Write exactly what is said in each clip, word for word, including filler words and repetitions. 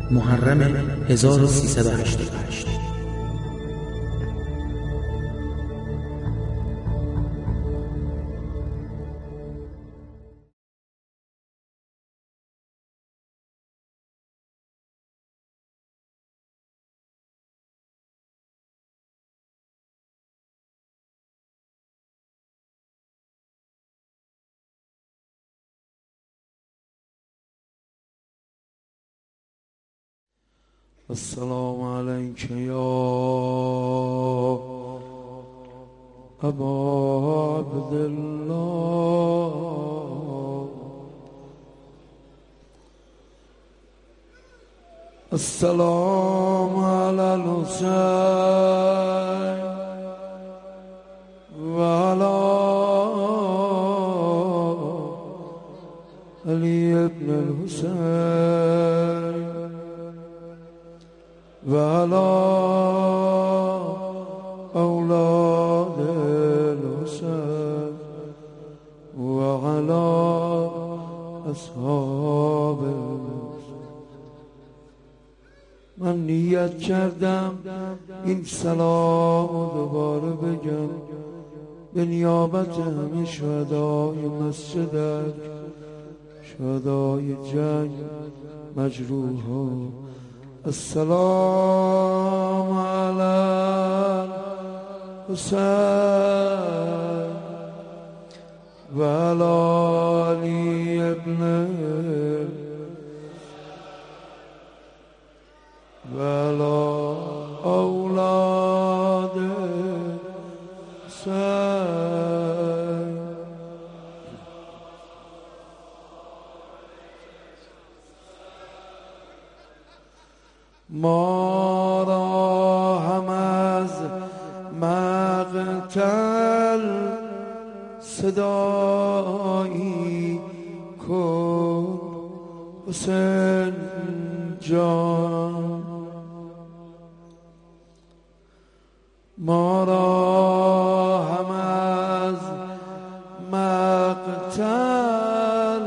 محرم هزار و سیصد و هشتاد و هشت. السلام عليك يا أبا عبد الله، السلام على الحسين وعلى علي بن الحسين وعلى أولاد الحسين وعلى أصحاب الحسين. من نیت کردم این سلام رو دوباره بگم به نیابت همه شهدای مسجدک، شهدای جنگ، مجروحا. السلام على الحسين وعلى علي ابن وعلى أولاد الحسين. ما را هم از مقتل صدایی کن حسین جان، ما را هم از مقتل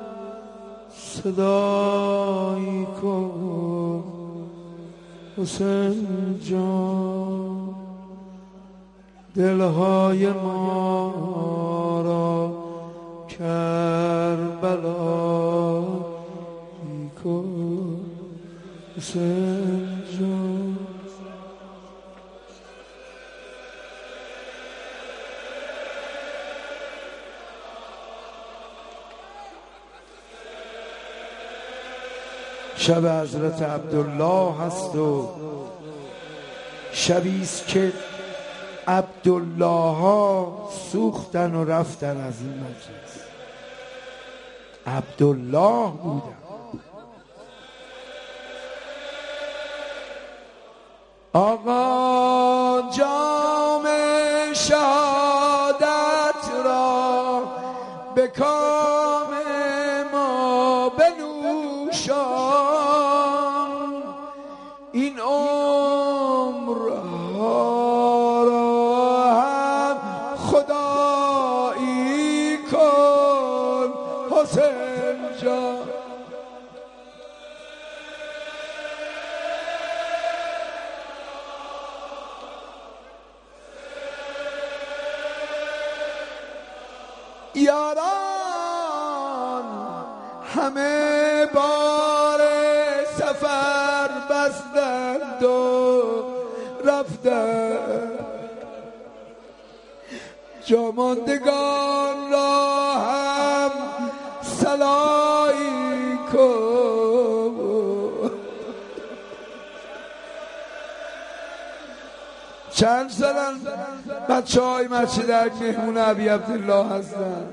صدایی کن حسین جان. دلهای ما را کربلا کن حسین جان. شب حضرت عبدالله هست و شبیست که عبدالله ها سوختن و رفتن از این مجلس. عبدالله بودن. آقا جام شهادت را به کام ما بنوشان، این عمرها را هم خدایی کن حسین جان. یاران همه بار سفر بستند و رفتند، جاماندگان را هم صلایی کن. چند سالن بچه های مسجدک مهمون ابی عبدالله هستن.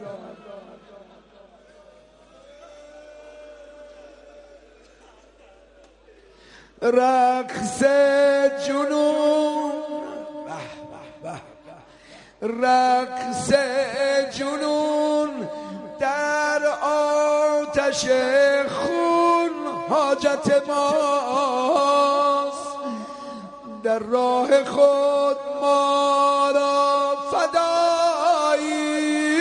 رقص جنون، رقص جنون در آتش خون حاجت ماست، در راه خود ما را فدایی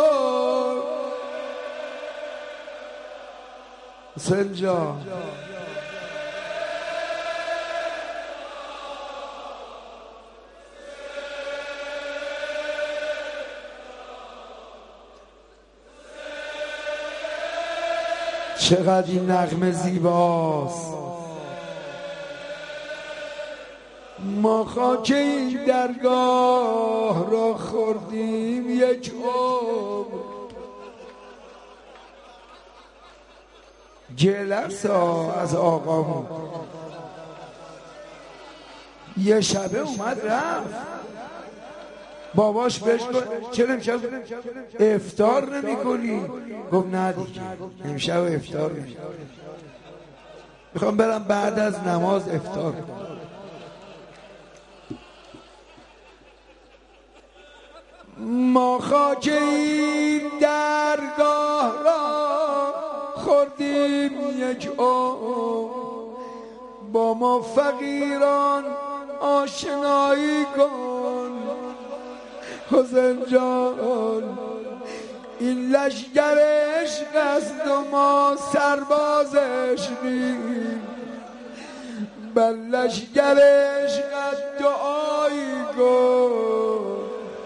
کن حسین جان. چقدر این نغمه زیباست. ما خاک این درگاه را خوردیم یک عمر، جلسا از آقامون یه شبه اومد رفت. باباش بهش گفت چرا امشب افطار نمی کنی؟ گفت نه دیگه امشب افطار نمی کنی، میخوام برم بعد از نماز افطار کنم. ما خاک این درگاه را خوردیم یک عمر، با ما فقیران آشنایی کن. حسین جان این لشگر عشق است و ما سربازش نیم، بر لشگر عشقت دعایی کن.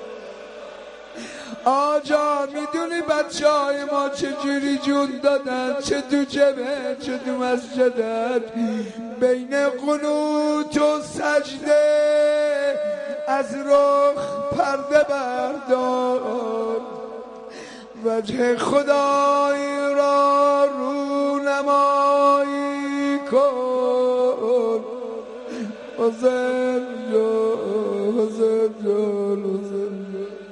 آجا میدونی بچه های ما چجوری جون دادن، چه تو جبه چه تو مسجدت، بین قنوت و سجده از رخ پرده بردار. وجه خدای را رونمایی کن. حسین جان حسین جان حسین جان.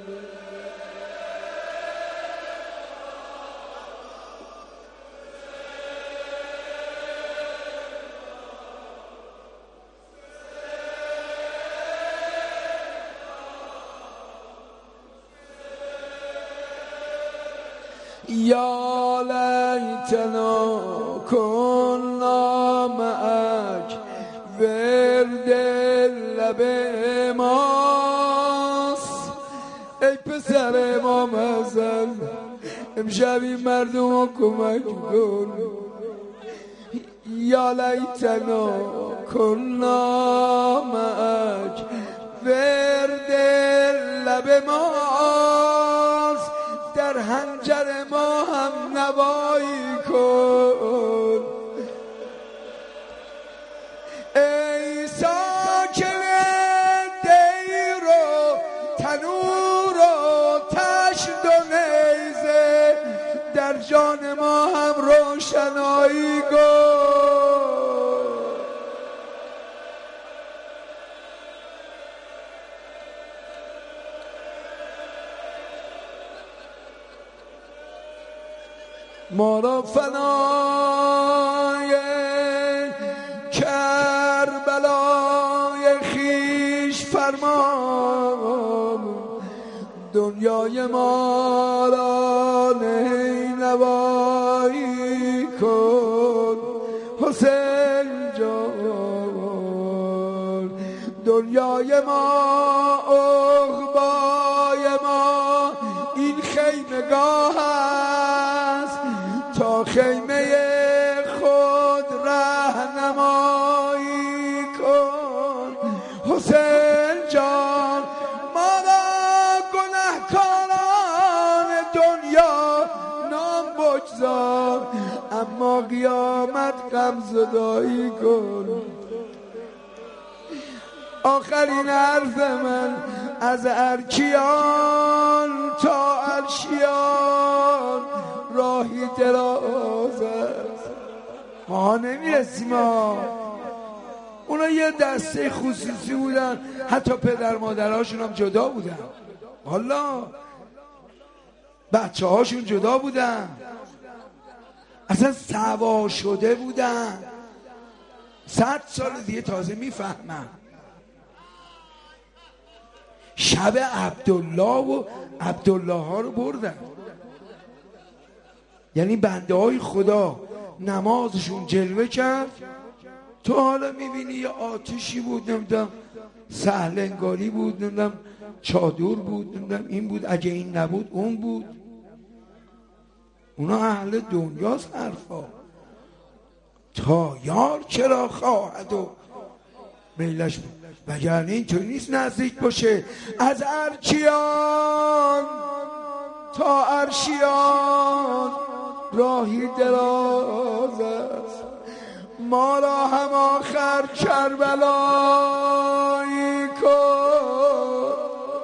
یا لیتنا کنا معک ورد لب ماست. ای پسر امام حسن امشب این مردم رو کمک کن. یا لیتنا کنا معک ورد لب ماست، در حنجر ما هم نوایی کن. ای ساکن دیر و تنور و تشت و نیزه، در جان ما هم روشنایی کن. ما را فنای کربلای خیش فرما، دنیای ما را نینوایی کن. حسین جان دنیای ما عقبای ما این خیمگاه است، تا خیمه خود رهنمایی کن. حسین جان ما را گنهکاران دنیا نام بگذار، اما قیامت غم زدایی کن. آخرین حرف من از ارکیان تا عرشیان راهی دراز است، ما نمیرسیم. ها اونا یه دسته خصوصی بودن، حتی پدر مادرهاشون هم جدا بودن، حالا بچه هاشون جدا بودن، اصلا سوا شده بودن. صد سال دیگه تازه میفهمن. شب عبدالله و عبدالله ها رو بردن، یعنی بنده های خدا نمازشون جلوه کرد. تو حالا میبینی یه آتشی بود، نمیدونم سهلنگاری بود، نمیدونم چادر بود، نمیدونم این بود، اگه این نبود اون بود. اونا اهل دنیاست حرفا. تا یار چرا خواهد و میلش بود، وگرنه اینطوری نیست نزدیک باشه. از ارکیان تا عرشیان راهی دراز است، ما را هم آخر کربلایی کن.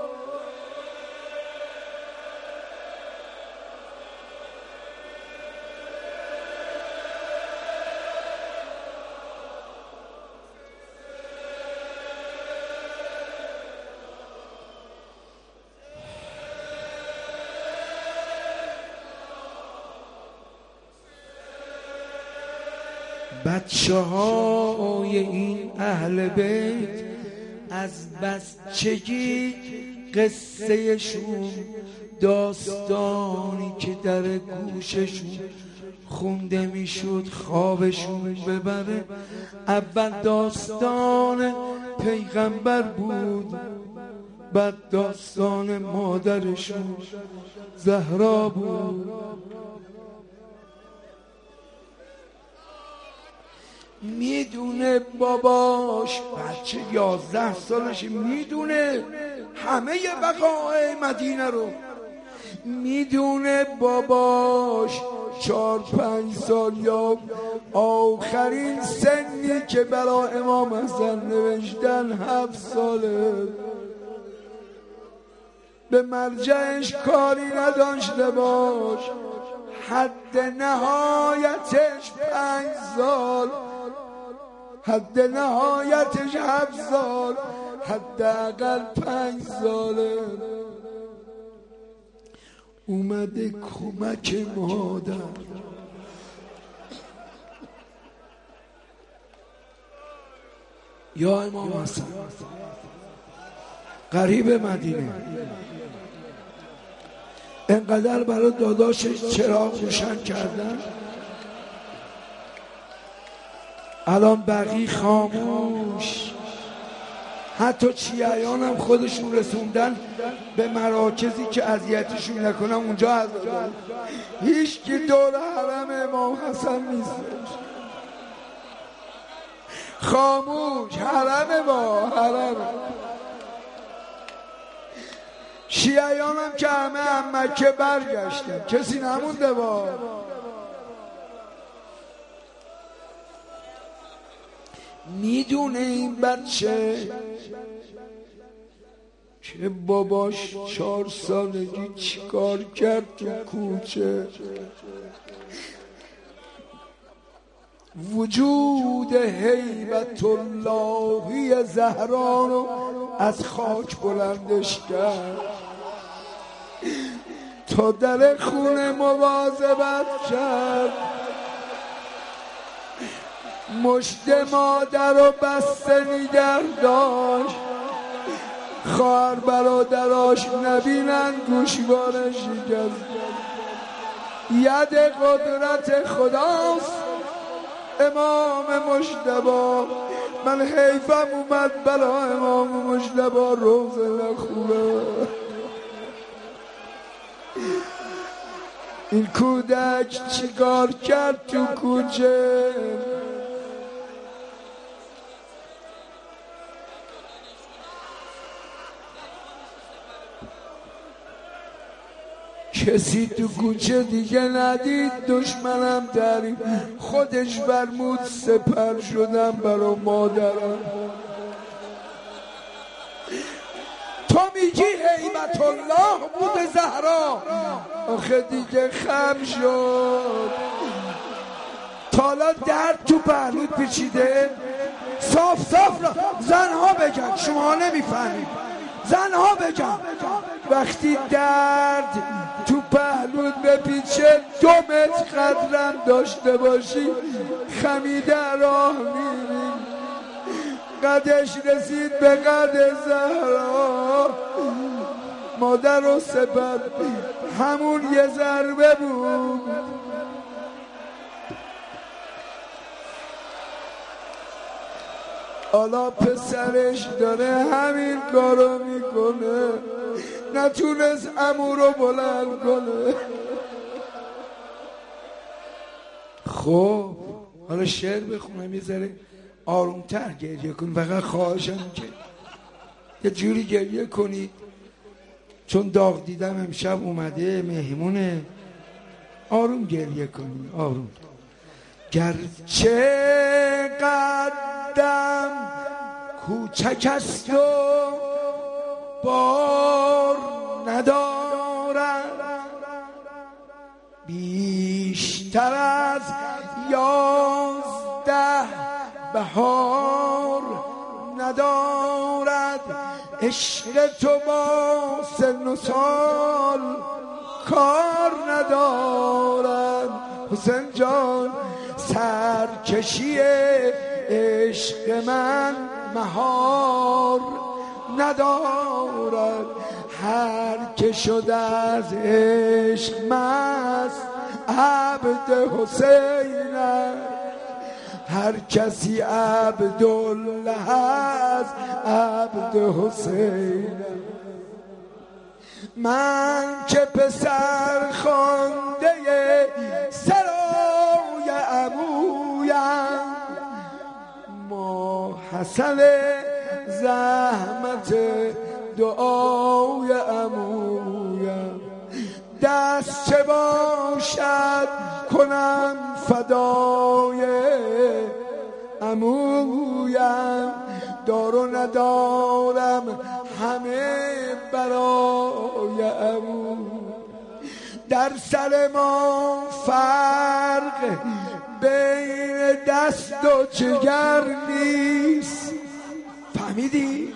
بچه های این اهل بیت از بچگی قصه شون، داستانی که در گوششون خونده میشد خوابشون ببره. اول داستان پیغمبر بود، بعد داستان مادرشون زهرا بود. میدونه باباش، بچه یازده سالشه، میدونه همه بقای مدینه رو، میدونه باباش چار پنج سال یا آخرین سنی که برای امام حسن نوشتن هفت ساله، به مرجعش کاری نداشته باش، حد نهایتش پنج سال، حد نهایتش هفت سال، حداقل پنج ساله. اومده کمک مادر، یا امام حسن قریب مدینه، انقدر برای داداشش چراغ روشن کردن، الان بقی خاموش. حتی چیایان هم خودشون رسوندن به مراکزی که اذیتشون نکنن، اونجا هستن. هیچ کی دور حرم امام حسن نیستش، خاموش. حرم ما حرم. شیعیان هم که همه هم مکه برگشتن، کسی نمونده با. میدونه این بچه که باباش چهار سالگی چیکار کرد تو کوچه، وجود هیبت اللهی زهرا رو از خاک بلندش کرد، تا در خونه مواظبت کرد، مشت مادر رو بسته نگه داشت، خواهر برادراش نبینن گوشوارش شکست. ید قدرت خداست امام مجتبی. من حیفم اومد برا امام مجتبی روزه نخونه. این کودک چیکار کرد تو کوچه؟ کسی تو کوچه دیگه ندید، دشمنم داریم، خودش برمود سپر شدم برا مادرم. تو میگی هیبت الله بود زهرا، آخه دیگه خم شد. تالا درد تو پهلوت پیچیده؟ صاف صاف را زنها بگن، شما نمیفهمید. زنها بگن وقتی درد تو پهلوت بپیچه دو متر قدرم داشته باشی، خمیده راه میری. قدش رسید به قد زهرا، مادر رو سپر، همون یه ضربه بود. حالا پسرش داره همین کارو میکنه، نتونست عمو رو بلند کنه. خب حالا شعر بخونم یه ذره آرومتر گریه کن. فقط خواهشم که یه جوری گریه کنید، چون داغ دیدم امشب اومده مهمونه. آروم گریه کنی، آروم. گرچه قدم کوچک است و بار ندارد، بیشتر از یازده بهار ندارد. عشق تو با سن و سال کار ندارد. حسین جان سرکشی عشق من مهار ندارد. هر که شد از عشق مست عبد حسین است. هر کسی عبدالله است عبد حسین. من که پسر خوانده سرای عمویم، ما حسن زحمت دعای عمویم. دست چه باشد کنم فدای عمویم، دار و ندارم همه برای عمو. در سر ما فرق بین دست و جگر نیست. فهمیدی؟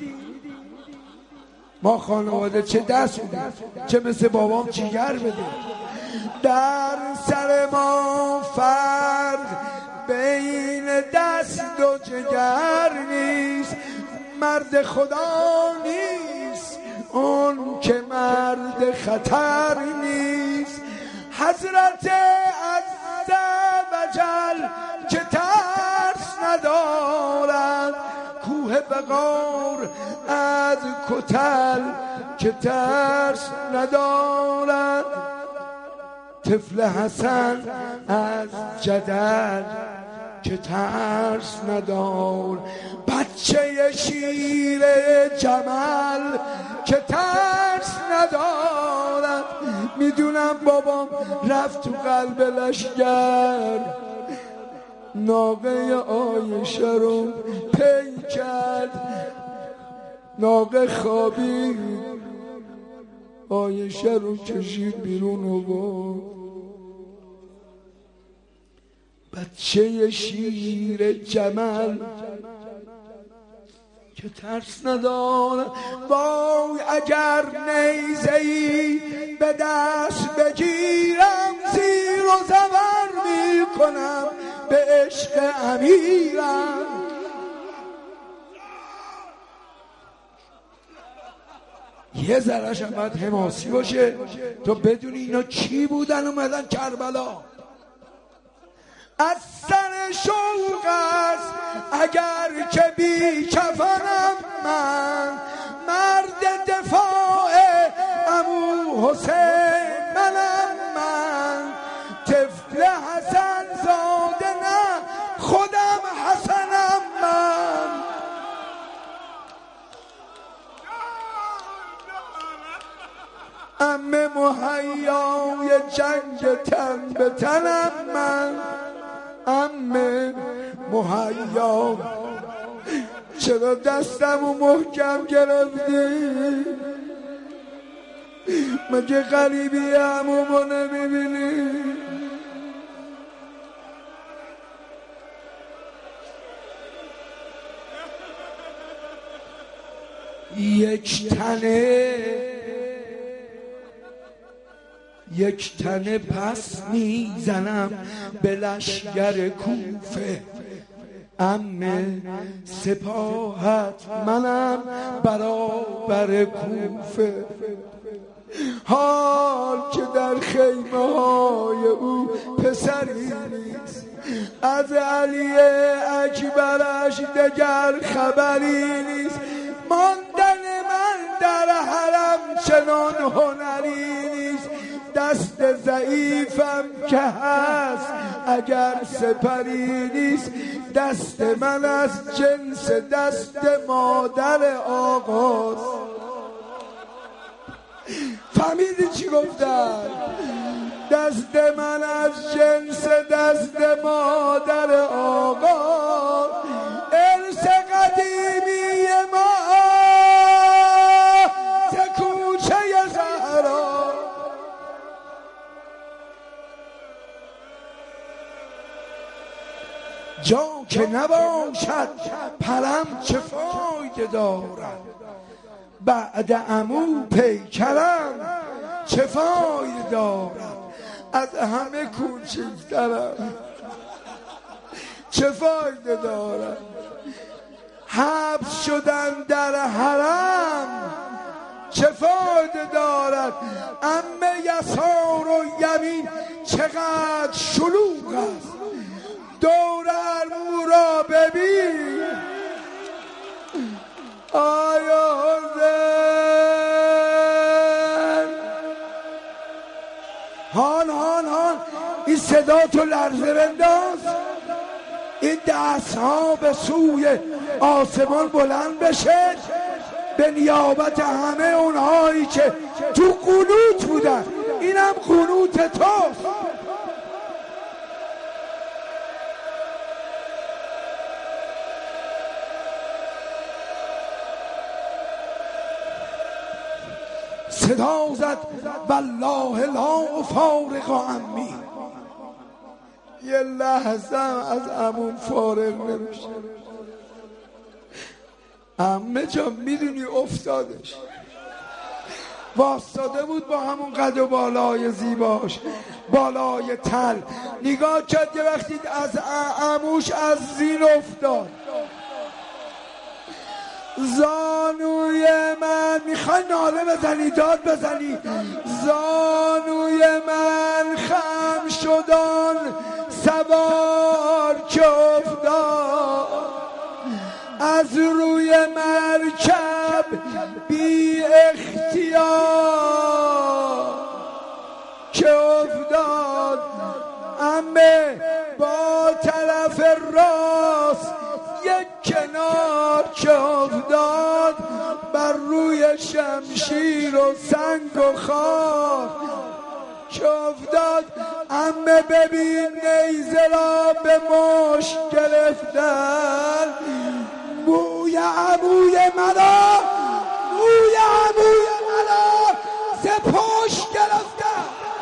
ما خانواده چه دست بودیم، چه مثل بابام جگر بده. در سر ما فرق بین دست و جگر نیست. مرد خدا نیست اون که مرد خطر نیست. حضرت عز و جل که ترس ندارد، کوه بغار از کتل که ترس ندارد. طفل حسن از جدل که ترس ندار. بچه شیر جمل که ترس ندارد. میدونم بابام رفت تو قلب لشگر، ناقه عایشه رو پی کرد. ناقه خوابید، عایشه رو کشید بیرون و برد. بچه شیر جمل که ترس ندارد. وای اگر نیزه‌ای به دست بگیرم، زیر و زبر میکنم به عشق امیرم. یه ذره‌ش هم باید حماسی باشه تو بدونی اینا چی بودن اومدن کربلا. از سر شوق است اگر که بی کفنم من، مرد دفاع عمو حسین منم من. طفل حسن زاده نه خودم حسنم من. عمه مهیای جنگ تن به تنم من. عمه مهیا چرا دستمو محکم گرفتی؟ مگه غریبی عمومو نمیبینی؟ یک تنه یک تنه پس میزنم به لشگر کوفه. عمه سپاهت منم برابر کوفه. حال که در خیمه های او پسری نیست، از علی اکبرش دگر خبری نیست. ماندن من در حرم چنان هنری نیست. دست ضعیفم که هست اگر سپری نیست. دست من از جنس دست مادر آقاست. فهمیدی چی گفتن؟ دست من از جنس دست مادر آقا، ارث قدیمی ما ز کوچه زهرا. جا که نباشد پرم چه فایده دارد، بعد عمو پیکرم چه فایده دارد، از همه کوچکترم چه فایده دارد، حبس شدن در حرم چه فایده دارد، عمه یسار و یمین چقدر شلوغ است، دور ارمو را ببین آیا حسین. هان هان هان این صدا تو لرزه بنداز، این دست ها به سوی آسمان بلند بشه به نیابت همه اونهایی که تو قنوت بودن، اینم قنوت توست. صدا زد والله لا فارق عمی، یه لحظه از عموم فارغ نمیشه. عمه جان میدونی افتادش، واسطاده بود با همون قد و بالای زیباش، بالای تل، نگاه کرد یه وقتی از عموش از زین افتاد. زانوی من میخوای ناله بزنی داد بزنی، زانوی من خم شدن سوار که افتاد، از روی مرکب بی اختیار که افتاد، عمه با طرف راست یک کنار که افتاد، بر روی شمشیر و سنگ و خاک که افتاد. عمه ببین نیزه را به مشت گرفتن، موی عموی مرا موی عموی مرا ز پشت گرفتن.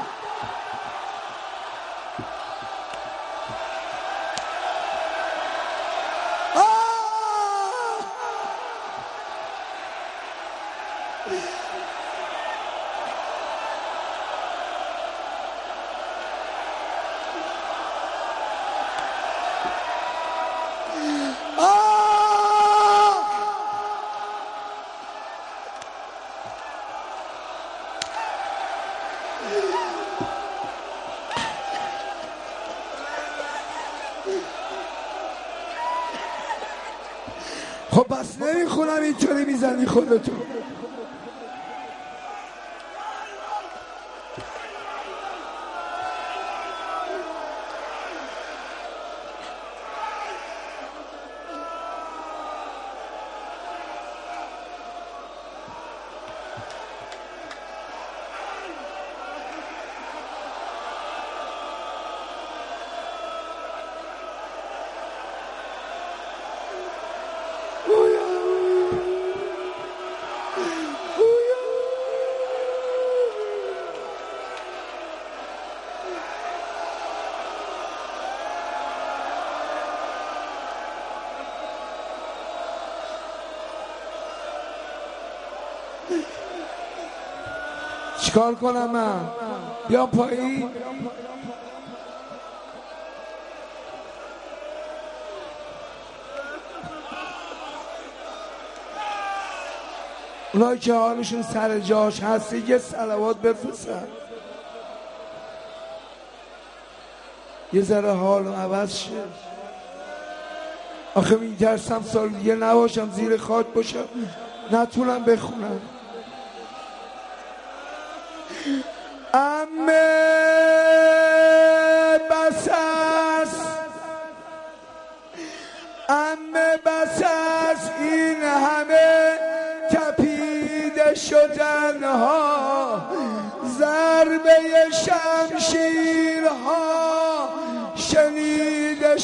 خب بس نمیخونم اینطوری میزنی خودتون. چیکار کنم من؟ بیام پایین؟ اونایی که حالشون سر جاش هستی یه صلوات بفرستن یه ذره حالو عوض شه. آخه میترسم سال دیگه نباشم زیر خاک باشم نتونم بخونم. عمه بس است عمه بس است این همه تپیده شدن ها زر ضربه شمشیرها شنیده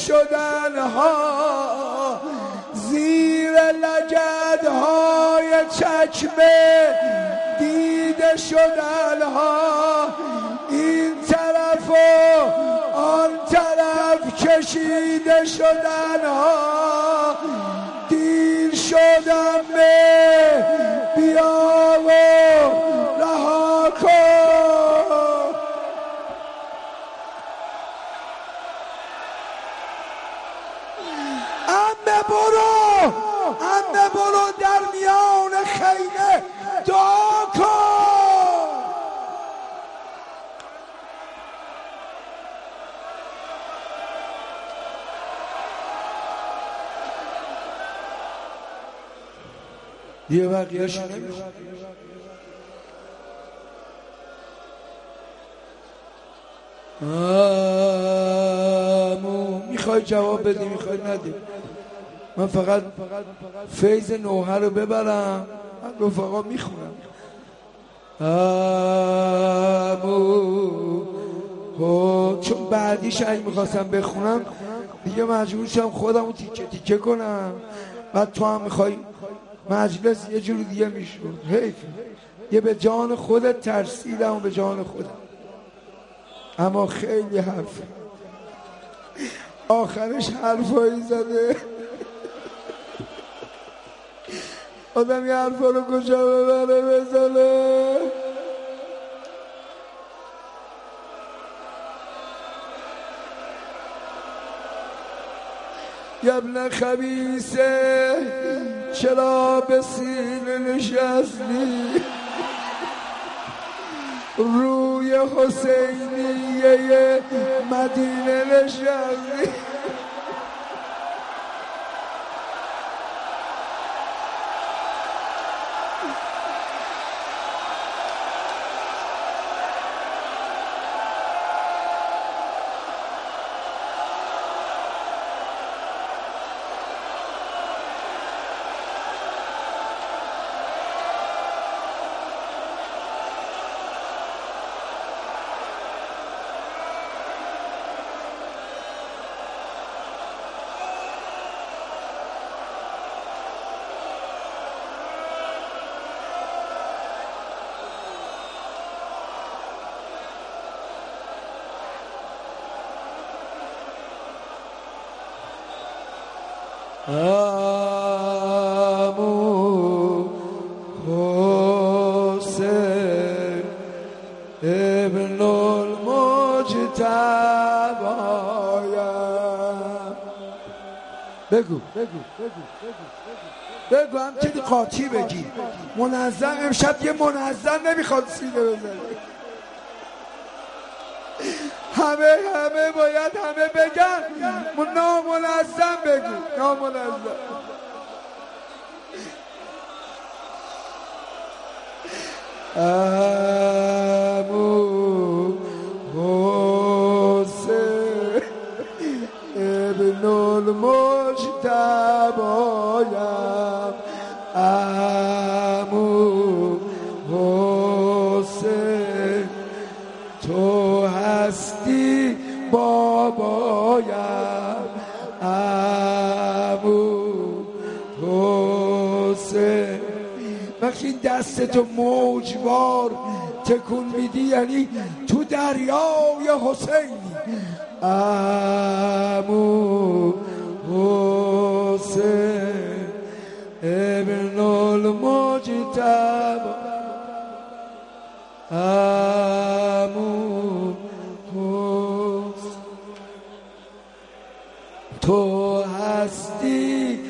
شدنها، زیر لگدهای چکمه دیده شدنها، این طرف و آن طرف کشیده شدنها. دیر شدم به بیا و رها کن. عمه برو، عمه برو در میان خیمه دعا کن. دیگه بقیه‌اش نمیشه. آمو میخوای جواب بدی میخوای ندی. من فقط فیض نوحه رو ببرم، من رفقا میخونم. آمو چون بعدیش اگه میخواستم بخونم دیگه مجبور شم خودم رو تیکه تیکه کنم، بعد تو هم میخوای مجلس یه جور دیگه میشود. حیف یه به جان خودت ترسیدم و به جان خودم، اما خیلی حرف آخرش حرفایی زده آدم یه حرفا رو کجا ببره بزنه. یا ابن خبیثه چرا به سینه نشستی، روی حسینیه مدینه نشستی. آمو حسین ابن المجتبایم. بگو بگو بگو بگو همچنین قاطی بگی. منظم امشب یه منظم نمیخواد سینه بزنی. همه همه باید همه بگن. نامنظم بگو نامنظم. عمو حسین ابن المجتبایم، عمو حسین تو هستی بابایم، عمو حسین. وقتی این دستتو موجوار تکون میدی یعنی تو دریای حسینی. عمو حسین ابن المجتبی، عمو حسین تو هستی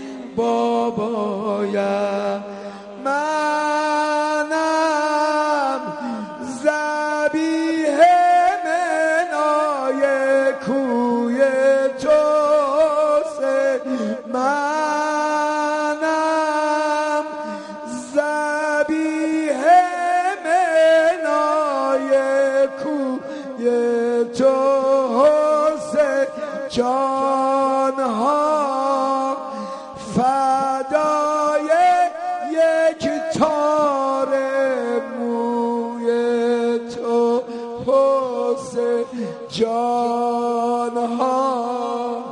بابایم، منم ذبیح منای کوی تو، منم ذبیح منای کوی تو حسین، جانها فدای جانها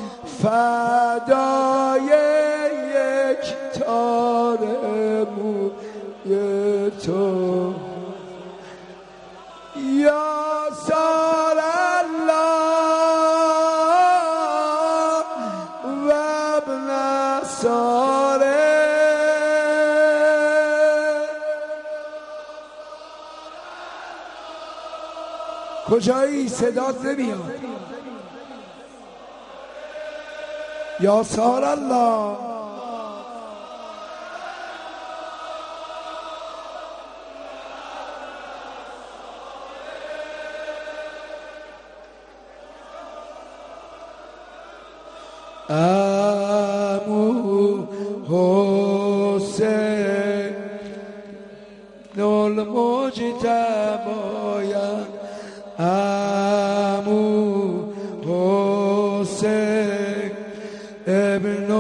فدای یک تار موی تو یا سال الله و ابن ساره. کجایی؟ صدات نمیاد. یا سال الله امو حسین المجتبایم امو حسین ابن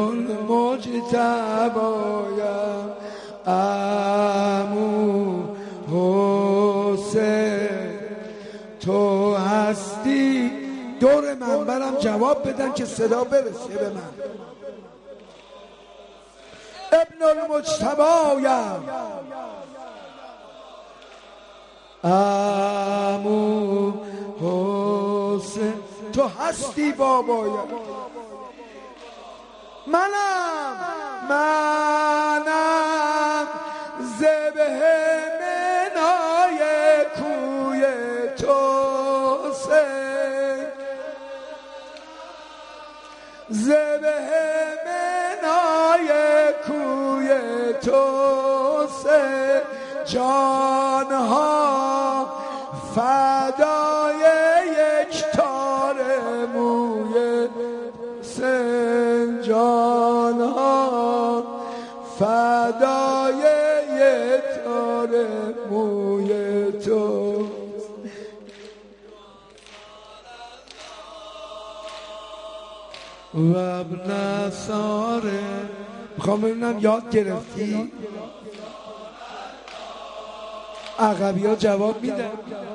المجتبایم امو حسین تو هستی. دور منبرم جواب بدن که صدا برسه به من. ابن المجتبایم امو حسین تو هستی بابایم. منم منم ذبح منای کوی تو ذبح منای کوی تو سه جانها فدای یک تار موی سه جانها فدای یک تار موی تو و ابن ساره. میخوام ببینم یاد گرفتی؟ عقبی ها جواب میدن.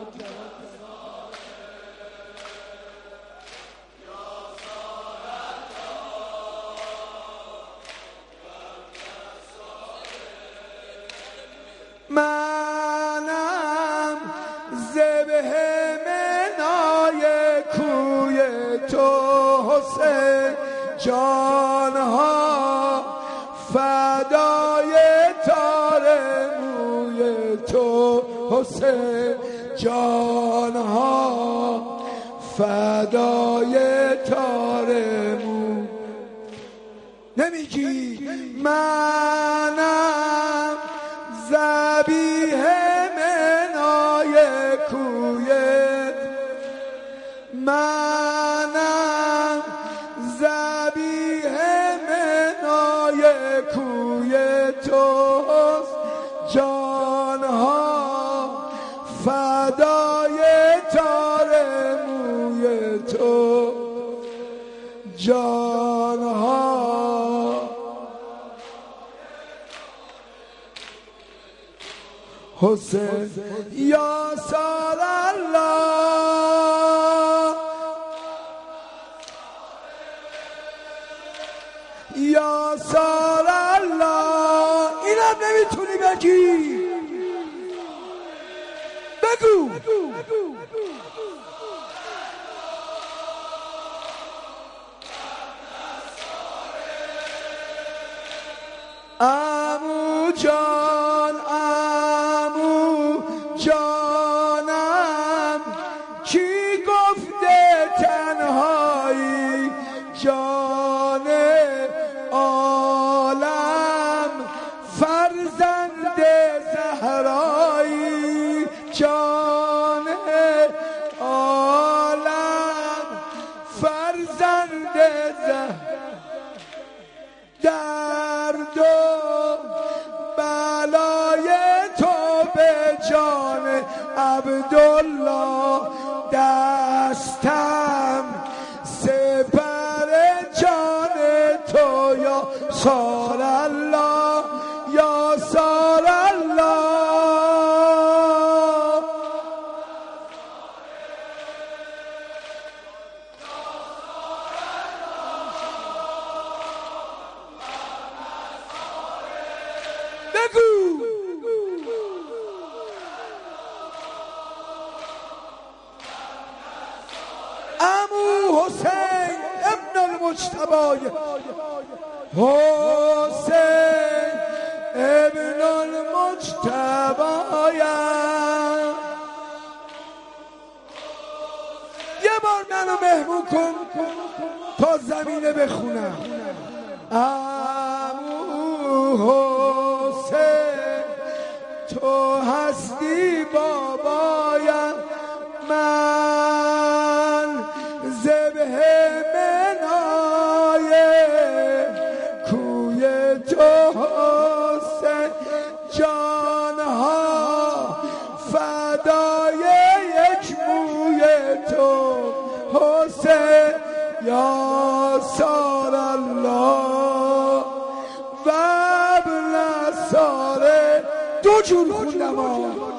منم ذبح منای کوی تو حسین جانها فدای تار موی تو حسین جانها فدای تار موی. نمیگی منم ذبیح منای کوی منم ذبیح منای کوی توست جانها فدای تار موی تو جانها حسین یا سال الله یا سال الله. اینم نمیتونی بگی. بگو عمو جان عمو جانم کی گفته تنهایی جان عالم فرزند زهرایی جان عالم فرزند زهرایی درد و بلای تو به جان عبدالله دستم سپر جان تو یا سال الله یا سال الله. حسین ابن المجتبایم یه بار منو مهمون کن تا زمینه بخونم. عمو حسین تو هستی بابایم، من ذبح منای کوی تو حسین، جانها فدای یک موی تو حسین، یا سار الله و ابن ساره. دو جور خوندم ها.